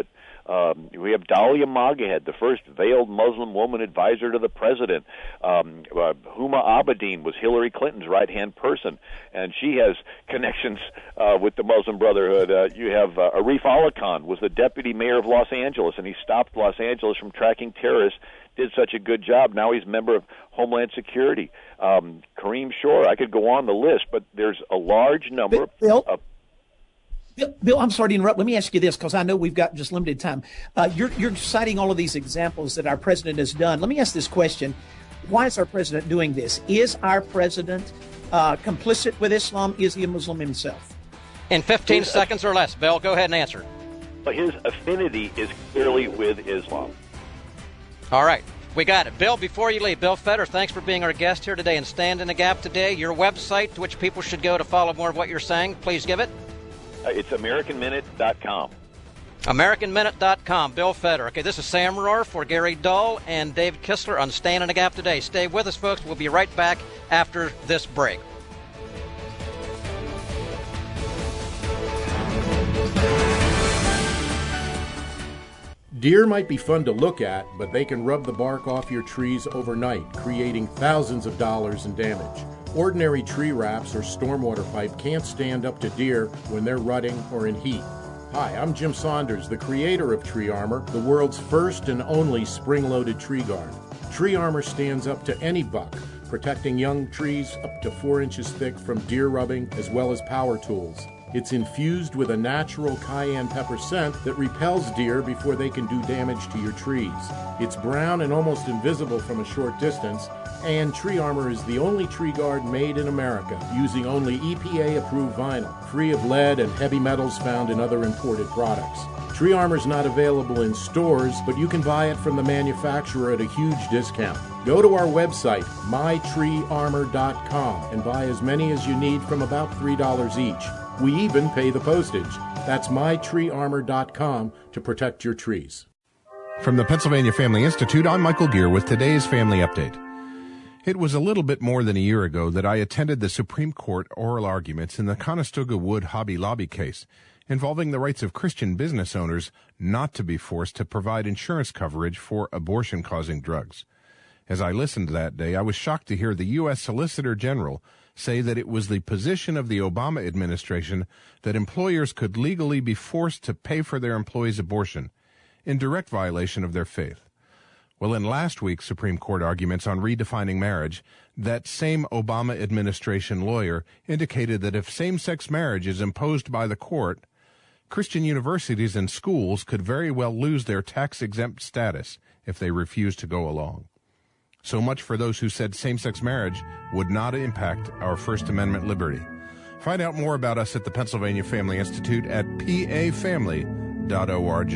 Um, we have Dahlia Moghahed, the first veiled Muslim woman advisor to the president. Um, uh, Huma Abedin was Hillary Clinton's right-hand person, and she has connections uh, with the Muslim Brotherhood. Uh, you have uh, Arif Allah Khan was the deputy mayor of Los Angeles, and he stopped Los Angeles from tracking terrorists. Did such a good job. Now he's a member of Homeland Security. Um, Kareem Shore, I could go on the list, but there's a large number Bill, of... Bill, Bill, I'm sorry to interrupt. Let me ask you this, because I know we've got just limited time. Uh, you're, you're citing all of these examples that our president has done. Let me ask this question. Why is our president doing this? Is our president uh, complicit with Islam? Is he a Muslim himself? In fifteen his, seconds or less, Bill, go ahead and answer. His affinity is clearly with Islam. All right. We got it. Bill, before you leave, Bill Fetter, thanks for being our guest here today and Stand in the Gap today. Your website to which people should go to follow more of what you're saying, please give it. Uh, it's American Minute dot com. American Minute dot com. Bill Fetter. Okay, this is Sam Rohr for Gary Dahl and David Kistler on Stand in the Gap today. Stay with us, folks. We'll be right back after this break. Deer might be fun to look at, but they can rub the bark off your trees overnight, creating thousands of dollars in damage. Ordinary tree wraps or stormwater pipe can't stand up to deer when they're rutting or in heat. Hi, I'm Jim Saunders, the creator of Tree Armor, the world's first and only spring-loaded tree guard. Tree Armor stands up to any buck, protecting young trees up to four inches thick from deer rubbing as well as power tools. It's infused with a natural cayenne pepper scent that repels deer before they can do damage to your trees. It's brown and almost invisible from a short distance, and Tree Armor is the only tree guard made in America using only E P A-approved vinyl, free of lead and heavy metals found in other imported products. Tree Armor is not available in stores, but you can buy it from the manufacturer at a huge discount. Go to our website, my tree armor dot com, and buy as many as you need from about three dollars each. We even pay the postage. That's my tree armor dot com to protect your trees. From the Pennsylvania Family Institute, I'm Michael Gear with today's Family Update. It was a little bit more than a year ago that I attended the Supreme Court oral arguments in the Conestoga Wood Hobby Lobby case, involving the rights of Christian business owners not to be forced to provide insurance coverage for abortion-causing drugs. As I listened that day, I was shocked to hear the U S Solicitor General say that it was the position of the Obama administration that employers could legally be forced to pay for their employees' abortion, in direct violation of their faith. Well, in last week's Supreme Court arguments on redefining marriage, that same Obama administration lawyer indicated that if same-sex marriage is imposed by the court, Christian universities and schools could very well lose their tax-exempt status if they refuse to go along. So much for those who said same-sex marriage would not impact our First Amendment liberty. Find out more about us at the Pennsylvania Family Institute at p a family dot org.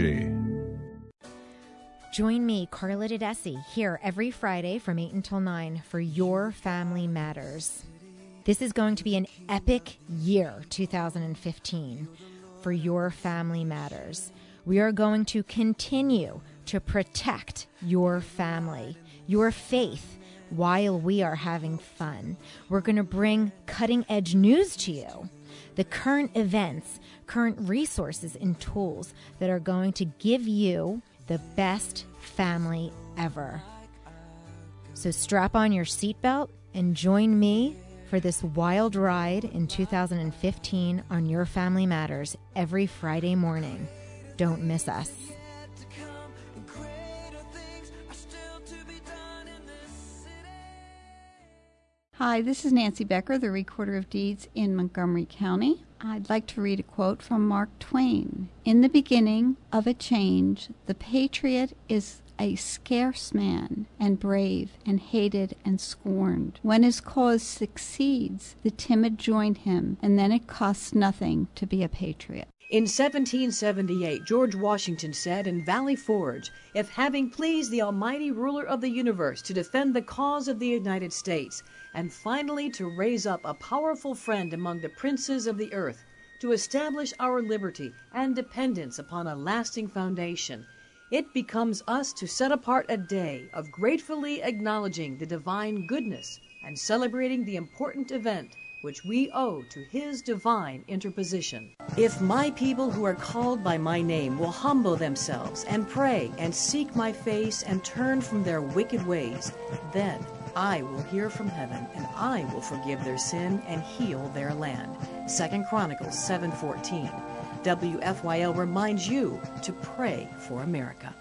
Join me, Carla Tedeschi, here every Friday from eight until nine for Your Family Matters. This is going to be an epic year, two thousand fifteen, for Your Family Matters. We are going to continue to protect your family, your faith, while we are having fun. We're going to bring cutting-edge news to you, the current events, current resources and tools that are going to give you the best family ever. So strap on your seatbelt and join me for this wild ride in two thousand fifteen on Your Family Matters every Friday morning. Don't miss us. Hi, this is Nancy Becker, the Recorder of Deeds in Montgomery County. I'd like to read a quote from Mark Twain. In the beginning of a change, the patriot is a scarce man, and brave, and hated, and scorned. When his cause succeeds, the timid join him, and then it costs nothing to be a patriot. In seventeen seventy-eight, George Washington said in Valley Forge, "If having pleased the almighty ruler of the universe to defend the cause of the United States, and finally to raise up a powerful friend among the princes of the earth, to establish our liberty and dependence upon a lasting foundation, it becomes us to set apart a day of gratefully acknowledging the divine goodness and celebrating the important event which we owe to his divine interposition. If my people who are called by my name will humble themselves and pray and seek my face and turn from their wicked ways, then I will hear from heaven, and I will forgive their sin and heal their land. Second Chronicles seven fourteen. W F Y L reminds you to pray for America.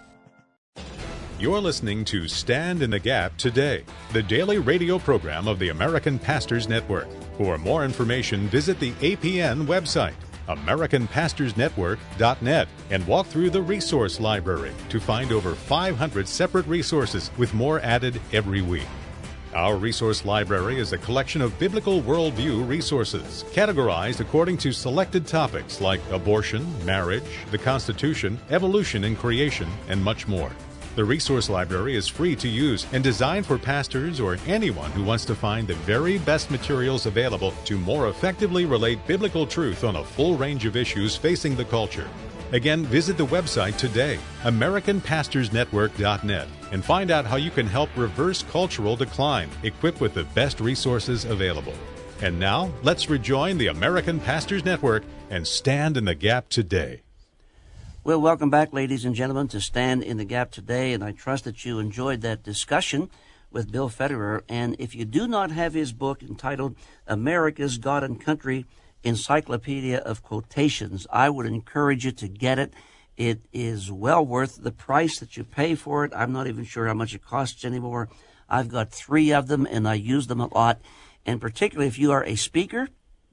You're listening to Stand in the Gap Today, the daily radio program of the American Pastors Network. For more information, visit the A P N website, American Pastors Network dot net, and walk through the resource library to find over five hundred separate resources with more added every week. Our resource library is a collection of biblical worldview resources, categorized according to selected topics like abortion, marriage, the Constitution, evolution and creation, and much more. The resource library is free to use and designed for pastors or anyone who wants to find the very best materials available to more effectively relate biblical truth on a full range of issues facing the culture. Again, visit the website today, American Pastors Network dot net, and find out how you can help reverse cultural decline, equipped with the best resources available. And now, let's rejoin the American Pastors Network and stand in the gap today. Well, welcome back, ladies and gentlemen, to Stand in the Gap Today, and I trust that you enjoyed that discussion with Bill Federer. And if you do not have his book entitled America's God and Country, Encyclopedia of Quotations, I would encourage you to get it. It is well worth the price that you pay for it. I'm not even sure how much it costs anymore. I've got three of them, and I use them a lot. And particularly if you are a speaker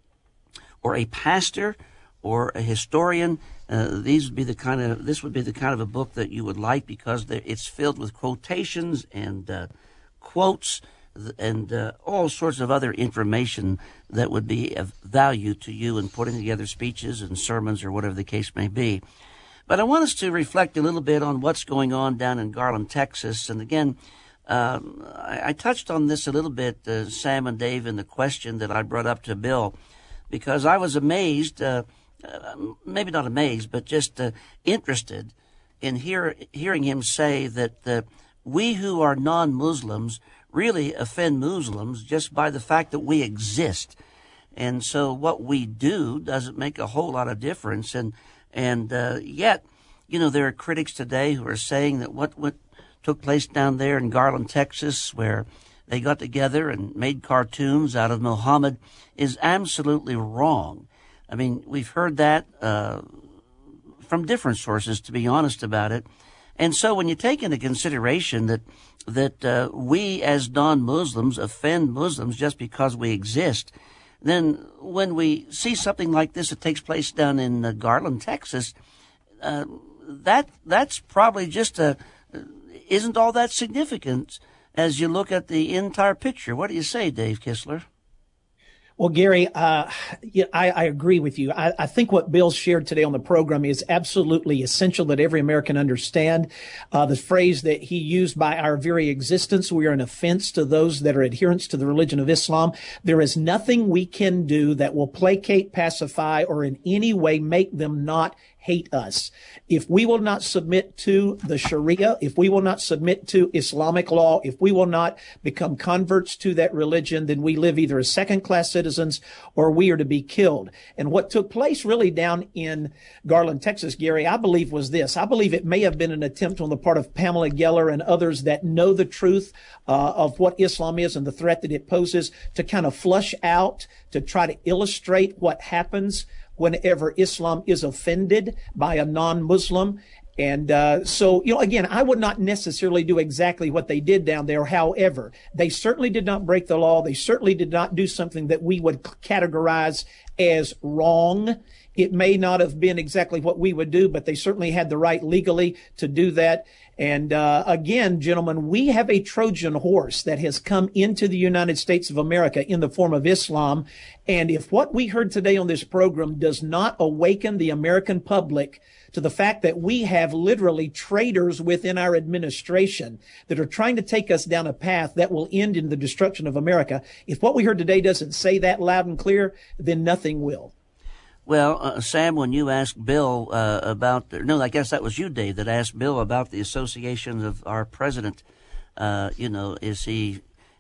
or a pastor or a historian, uh, these would be the kind of this would be the kind of a book that you would like, because it's filled with quotations and uh, quotes and uh, all sorts of other information that would be of value to you in putting together speeches and sermons or whatever the case may be. But I want us to reflect a little bit on what's going on down in Garland, Texas. And again, um, I, I touched on this a little bit, uh, Sam and Dave, in the question that I brought up to Bill, because I was amazed, uh, uh, maybe not amazed, but just uh, interested in hear, hearing him say that uh, we who are non-Muslims really offend Muslims just by the fact that we exist. And so what we do doesn't make a whole lot of difference. And and uh, yet, you know, there are critics today who are saying that what, what took place down there in Garland, Texas, where they got together and made cartoons out of Muhammad, is absolutely wrong. I mean, we've heard that uh, from different sources, to be honest about it. And so when you take into consideration that that uh, we as non-Muslims offend Muslims just because we exist, then when we see something like this that takes place down in uh, Garland, Texas, uh, that that's probably just a isn't all that significant as you look at the entire picture. What do you say, Dave Kistler? Well, Gary, uh, yeah, I, I agree with you. I, I think what Bill shared today on the program is absolutely essential that every American understand. Uh, the phrase that he used, by our very existence, we are an offense to those that are adherents to the religion of Islam. There is nothing we can do that will placate, pacify, or in any way make them not hate us. If we will not submit to the Sharia, if we will not submit to Islamic law, if we will not become converts to that religion, then we live either as second-class citizens or we are to be killed. And what took place really down in Garland, Texas, Gary, I believe was this. I believe it may have been an attempt on the part of Pamela Geller and others that know the truth uh, of what Islam is and the threat that it poses, to kind of flush out, to try to illustrate what happens whenever Islam is offended by a non-Muslim. And uh, so, you know, again, I would not necessarily do exactly what they did down there. However, they certainly did not break the law. They certainly did not do something that we would categorize as wrong. It may not have been exactly what we would do, but they certainly had the right legally to do that. And uh, again, gentlemen, we have a Trojan horse that has come into the United States of America in the form of Islam. And if what we heard today on this program does not awaken the American public to the fact that we have literally traitors within our administration that are trying to take us down a path that will end in the destruction of America, if what we heard today doesn't say that loud and clear, then nothing will. Well, uh, Sam, when you asked Bill uh, about, the, no, I guess that was you, Dave, that asked Bill about the associations of our president. Uh, you know, is he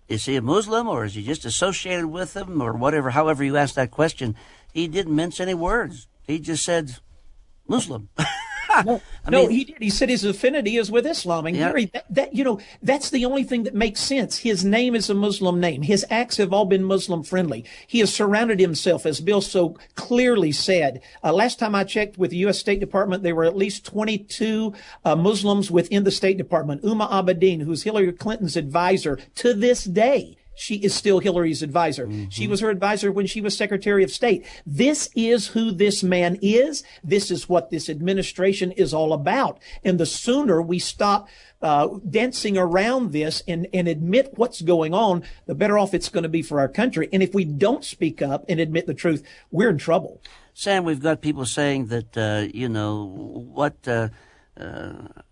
is he a Muslim or is he just associated with them or whatever, however you ask that question, he didn't mince any words. He just said Muslim. No, I no mean, he did. He said his affinity is with Islam. And Yeah. Gary, that, that, you know, that's the only thing that makes sense. His name is a Muslim name. His acts have all been Muslim friendly. He has surrounded himself, as Bill so clearly said. Uh, last time I checked with the U S State Department, there were at least twenty-two uh, Muslims within the State Department. Uma Abedin, who's Hillary Clinton's advisor to this day. She is still Hillary's advisor. Mm-hmm. She was her advisor when she was Secretary of State. This is who this man is. This is what this administration is all about. And the sooner we stop uh, dancing around this and, and admit what's going on, the better off it's going to be for our country. And if we don't speak up and admit the truth, we're in trouble. Sam, we've got people saying that, uh, you know, what uh, uh,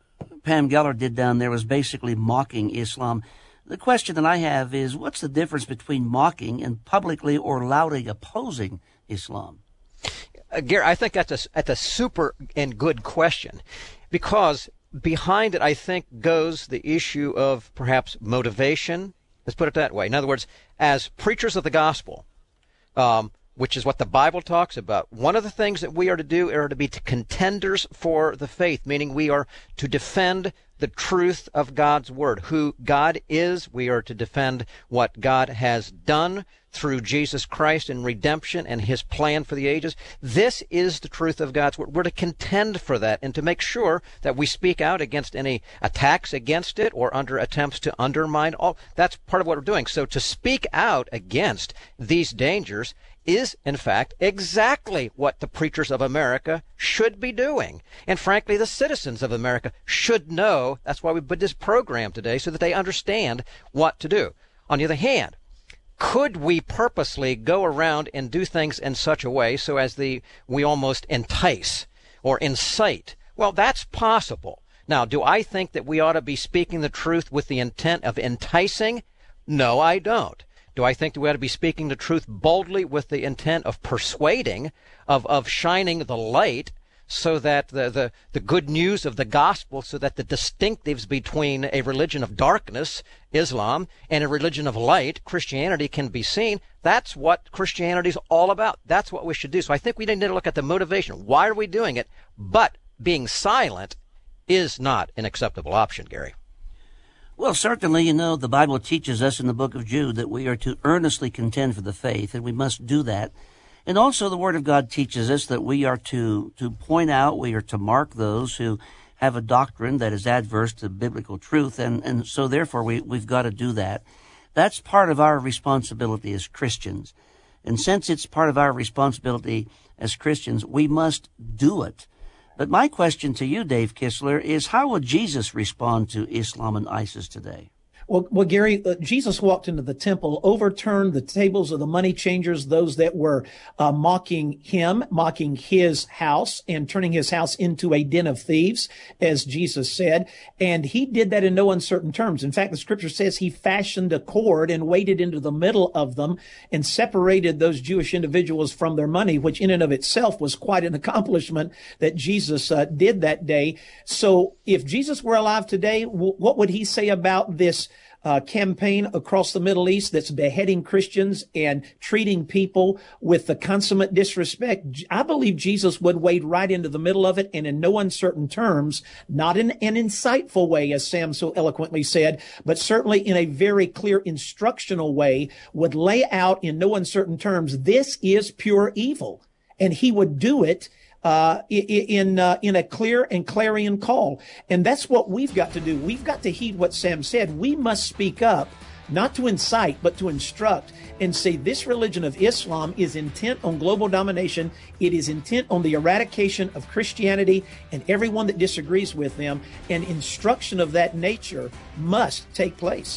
Pam Geller did down there was basically mocking Islam. The question that I have is, what's the difference between mocking and publicly or loudly opposing Islam? Uh, Gary, I think that's a, that's a super and good question, because behind it, I think, goes the issue of perhaps motivation. Let's put it that way. In other words, as preachers of the gospel, um, which is what the Bible talks about, one of the things that we are to do are to be contenders for the faith, meaning we are to defend the truth of God's word, who God is. We are to defend what God has done through Jesus Christ in redemption and his plan for the ages. This is the truth of God's word. We're to contend for that and to make sure that we speak out against any attacks against it or under attempts to undermine all. That's part of what we're doing. So to speak out against these dangers is, in fact, exactly what the preachers of America should be doing. And frankly, the citizens of America should know. That's why we put this program today, so that they understand what to do. On the other hand, could we purposely go around and do things in such a way so as the we almost entice or incite? Well, that's possible. Now, do I think that we ought to be speaking the truth with the intent of enticing? No, I don't. Do I think that we ought to be speaking the truth boldly with the intent of persuading, of, of shining the light, so that the, the, the good news of the gospel, so that the distinctives between a religion of darkness, Islam, and a religion of light, Christianity, can be seen? That's what Christianity is all about. That's what we should do. So I think we need to look at the motivation. Why are we doing it? But being silent is not an acceptable option, Gary. Well, certainly, you know, the Bible teaches us in the book of Jude that we are to earnestly contend for the faith, and we must do that. And also the Word of God teaches us that we are to, to point out, we are to mark those who have a doctrine that is adverse to biblical truth, and, and so therefore we, we've got to do that. That's part of our responsibility as Christians. And since it's part of our responsibility as Christians, we must do it. But my question to you, Dave Kistler, is how would Jesus respond to Islam and ISIS today? Well, well, Gary, uh, Jesus walked into the temple, overturned the tables of the money changers, those that were uh, mocking him, mocking his house, and turning his house into a den of thieves, as Jesus said. And he did that in no uncertain terms. In fact, the scripture says he fashioned a cord and waded into the middle of them and separated those Jewish individuals from their money, which in and of itself was quite an accomplishment that Jesus uh, did that day. So if Jesus were alive today, w- what would he say about this Uh, campaign across the Middle East that's beheading Christians and treating people with the consummate disrespect? I believe Jesus would wade right into the middle of it, and in no uncertain terms, not in an insightful way, as Sam so eloquently said, but certainly in a very clear instructional way, would lay out in no uncertain terms, this is pure evil. And he would do it Uh, in, uh, in a clear and clarion call. And that's what we've got to do. We've got to heed what Sam said. We must speak up, not to incite, but to instruct, and say this religion of Islam is intent on global domination. It is intent on the eradication of Christianity and everyone that disagrees with them. And instruction of that nature must take place.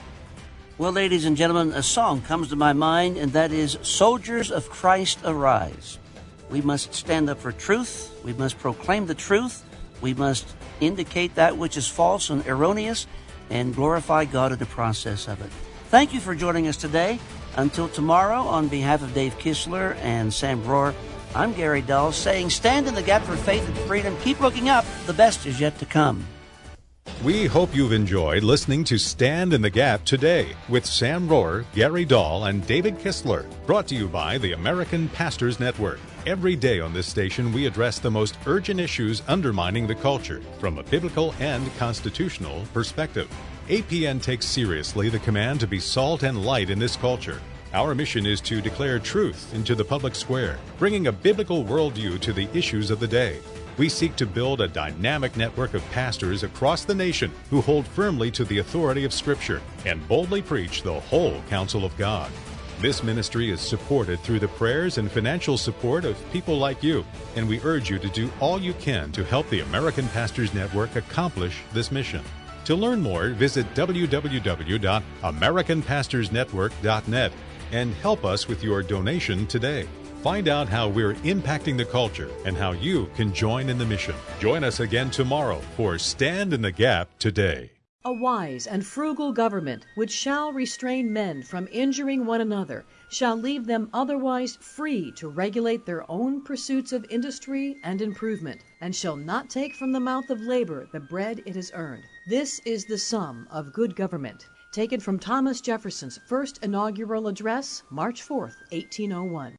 Well, ladies and gentlemen, a song comes to my mind, and that is Soldiers of Christ Arise. We must stand up for truth. We must proclaim the truth. We must indicate that which is false and erroneous and glorify God in the process of it. Thank you for joining us today. Until tomorrow, on behalf of Dave Kistler and Sam Rohr, I'm Gary Dull saying stand in the gap for faith and freedom. Keep looking up. The best is yet to come. We hope you've enjoyed listening to Stand in the Gap today with Sam Rohrer, Gary Dahl, and David Kistler, brought to you by the American Pastors Network. Every day on this station, we address the most urgent issues undermining the culture from a biblical and constitutional perspective. A P N takes seriously the command to be salt and light in this culture. Our mission is to declare truth into the public square, bringing a biblical worldview to the issues of the day. We seek to build a dynamic network of pastors across the nation who hold firmly to the authority of Scripture and boldly preach the whole counsel of God. This ministry is supported through the prayers and financial support of people like you, and we urge you to do all you can to help the American Pastors Network accomplish this mission. To learn more, visit w w w dot american pastors network dot net and help us with your donation today. Find out how we're impacting the culture and how you can join in the mission. Join us again tomorrow for Stand in the Gap today. A wise and frugal government, which shall restrain men from injuring one another, shall leave them otherwise free to regulate their own pursuits of industry and improvement, and shall not take from the mouth of labor the bread it has earned. This is the sum of good government. Taken from Thomas Jefferson's first inaugural address, March fourth, eighteen oh one.